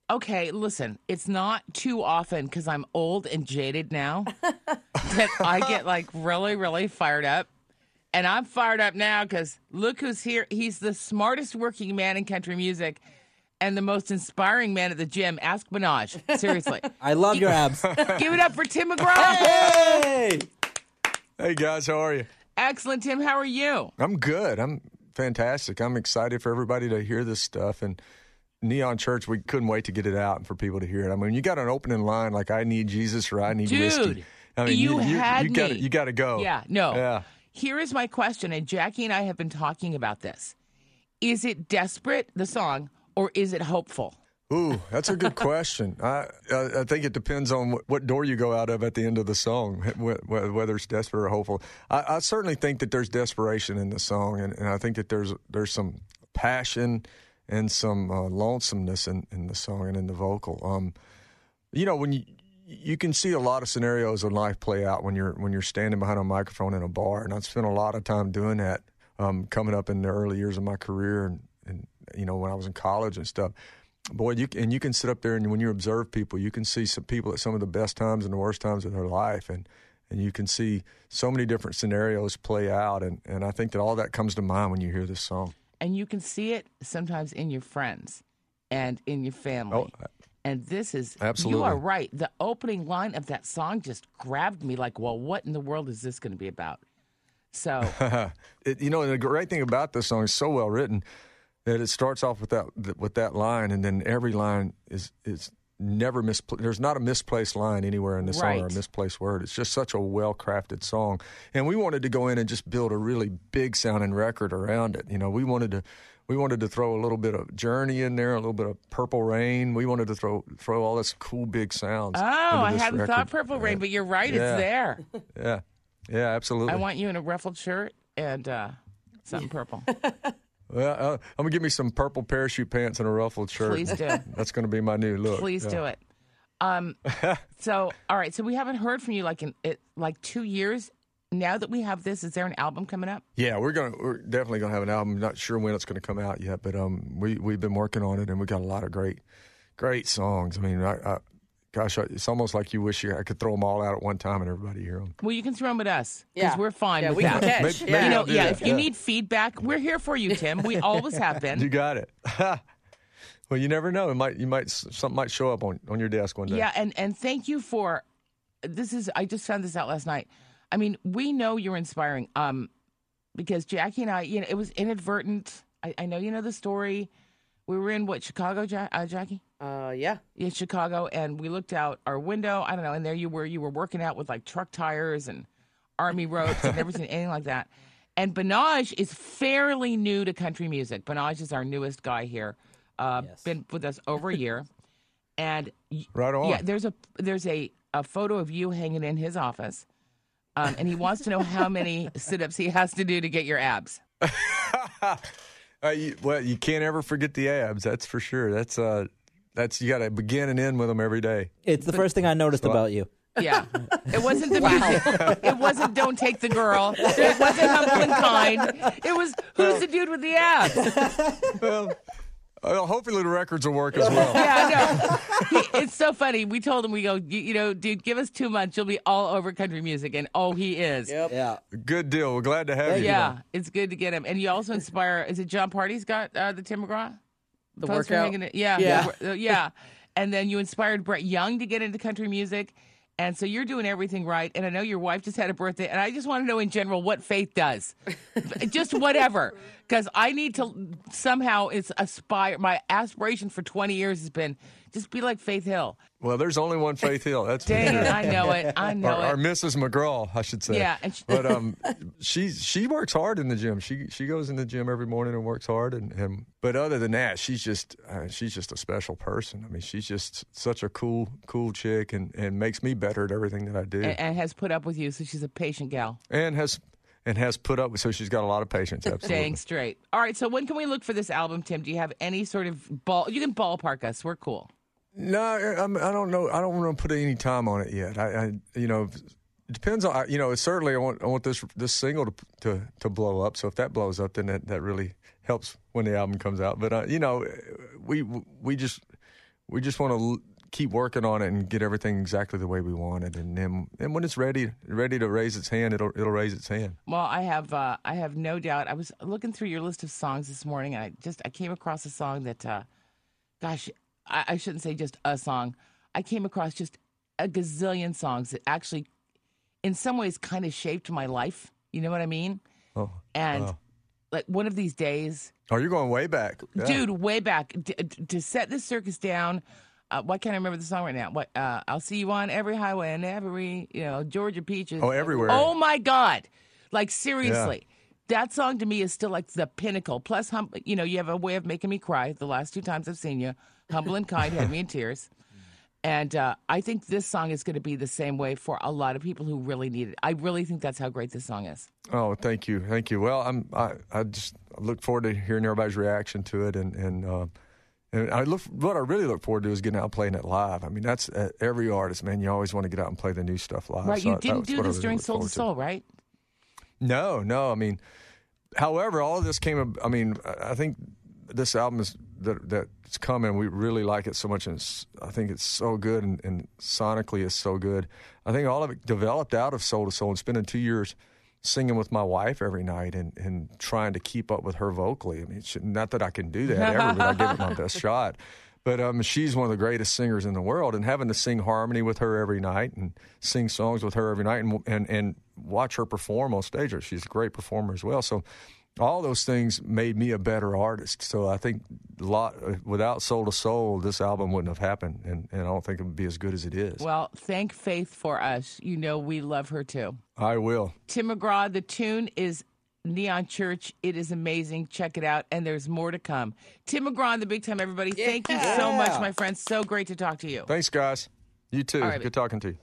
Okay, listen, it's not too often because I'm old and jaded now that I get like really, really fired up. And I'm fired up now because look who's here. He's the smartest working man in country music and the most inspiring man at the gym. Ask Minaj. Seriously. I love your abs. Give it up for Tim McGraw. Hey! Hey, guys, how are you? Excellent, Tim. How are you? I'm good. I'm fantastic. I'm excited for everybody to hear this stuff. And Neon Church, we couldn't wait to get it out and for people to hear it. I mean, you got an opening line like "I need Jesus" or "I need whiskey." Dude, I mean, you had me. You got to go. Yeah, no. Yeah. Here is my question, and Jackie and I have been talking about this. Is it desperate, the song, or is it hopeful? Ooh, that's a good question. I think it depends on what door you go out of at the end of the song, whether it's desperate or hopeful. I certainly think that there's desperation in the song, and I think that there's some passion and some lonesomeness in the song and in the vocal. When you can see a lot of scenarios in life play out when you're standing behind a microphone in a bar, and I've spent a lot of time doing that coming up in the early years of my career, and when I was in college and stuff. Boy, you can sit up there, and when you observe people, you can see some people at some of the best times and the worst times of their life, and you can see so many different scenarios play out, and I think that all that comes to mind when you hear this song. And you can see it sometimes in your friends and in your family. Oh, and this is, absolutely. You are right. The opening line of that song just grabbed me like, well, what in the world is this going to be about? So, the great thing about this song is so well written that it starts off with that line, and then every line is never misplaced. There's not a misplaced line anywhere in the song or a misplaced word. It's just such a well-crafted song. And we wanted to go in and just build a really big-sounding record around it. We wanted to throw a little bit of Journey in there, a little bit of Purple Rain. We wanted to throw all this cool big sounds. Oh, I this hadn't record. thought Purple Rain, but you're right. Yeah. It's there. Yeah, absolutely. I want you in a ruffled shirt and something purple. Well, I'm going to give me some purple parachute pants and a ruffled shirt. Please do. That's going to be my new look. Please do it. So, all right. So we haven't heard from you like 2 years. Now that we have this, is there an album coming up? Yeah, we're definitely going to have an album. Not sure when it's going to come out yet, but we've been working on it, and we got a lot of great songs. I mean, gosh, it's almost like you wish I could throw them all out at one time and everybody hear them. Well, you can throw them at us because we're fine with we that. Can catch. Maybe I'll do that. If you need feedback, we're here for you, Tim. We always have been. You got it. Well, you never know. Something might show up on your desk one day. Yeah, and thank you for this. I just found this out last night. I mean, we know you're inspiring. Because Jackie and I, it was inadvertent. I know you know the story. We were in Chicago, Jackie? Yeah. In Chicago, and we looked out our window. I don't know, and there you were working out with like truck tires and army ropes and everything, anything like that. And Minaj is fairly new to country music. Minaj is our newest guy here. Yes. Been with us over a year. And right on. Yeah, there's a photo of you hanging in his office. And he wants to know how many sit-ups he has to do to get your abs. You can't ever forget the abs. That's for sure. That's you got to begin and end with them every day. It's the first thing I noticed about you. Yeah. It wasn't the music. It wasn't Don't Take the Girl. It wasn't Humble and Kind. It was Who's the Dude with the Abs? Well, hopefully the records will work as well. Yeah, I know. It's so funny. We told him, we go, dude, give us 2 months. You'll be all over country music. And he is. Yep. Yeah. Good deal. We're glad to have you. Yeah, it's good to get him. And you also inspire, is it John Party's got the Tim McGraw? The poster workout? hanging? Yeah. And then you inspired Brett Young to get into country music. And so you're doing everything right. And I know your wife just had a birthday. And I just want to know in general what Faith does. Just whatever. Because I need to somehow aspire. My aspiration for 20 years has been just be like Faith Hill. Well, there's only one Faith Hill. That's Dang for it. sure. I know it. Our Mrs. McGraw, I should say. Yeah. But she works hard in the gym. She goes in the gym every morning and works hard. But other than that, she's just a special person. I mean, she's just such a cool chick and makes me better at everything that I do. And has put up with you, so she's a patient gal. And has put up with, so she's got a lot of patience. Absolutely. Dang straight. All right, so when can we look for this album, Tim? Do you have any sort of you can ballpark us. We're cool. No, I don't know. I don't want to put any time on it yet. It depends on, it's certainly I want this single to blow up. So if that blows up, then that really helps when the album comes out. But we we just want to keep working on it and get everything exactly the way we want it. And then, and when it's ready to raise its hand, it'll raise its hand. Well, I have no doubt. I was looking through your list of songs this morning, and I came across a song that, gosh, I shouldn't say just a song. I came across just a gazillion songs that actually, in some ways, kind of shaped my life. You know what I mean? Oh, and wow. like one of these days, Oh, you're going way back. Yeah. dude, way back to set this circus down. Why can't I remember the song right now? What I'll see you on every highway and every Georgia Peaches. Oh, everywhere. Oh my God! Like seriously, that song to me is still like the pinnacle. Plus, you have a way of making me cry. The last 2 times I've seen you, Humble and Kind had me in tears. And I think this song is going to be the same way for a lot of people who really need it. I really think that's how great this song is. Oh, thank you. Well, I just look forward to hearing everybody's reaction to it, and what I really look forward to is getting out and playing it live. I mean, that's every artist, man. You always want to get out and play the new stuff live. Right? So You didn't do this during Soul to Soul, right? No. I mean, however, all of this came. I mean, I think this album is that's coming. We really like it so much, and I think it's so good, and sonically it's so good. I think all of it developed out of Soul to Soul, and spending 2 years singing with my wife every night and trying to keep up with her vocally. I mean, not that I can do that ever, but I give it my best shot. But she's one of the greatest singers in the world, and having to sing harmony with her every night and sing songs with her every night and watch her perform on stage. She's a great performer as well. So all those things made me a better artist. So I think without Soul to Soul, this album wouldn't have happened, and I don't think it would be as good as it is. Well, thank Faith for us. You know we love her too. I will. Tim McGraw, the tune is Neon Church. It is amazing. Check it out, and there's more to come. Tim McGraw on the Big Time, everybody. Thank you so much, my friend. So great to talk to you. Thanks, guys. You too. All right. Good talking to you.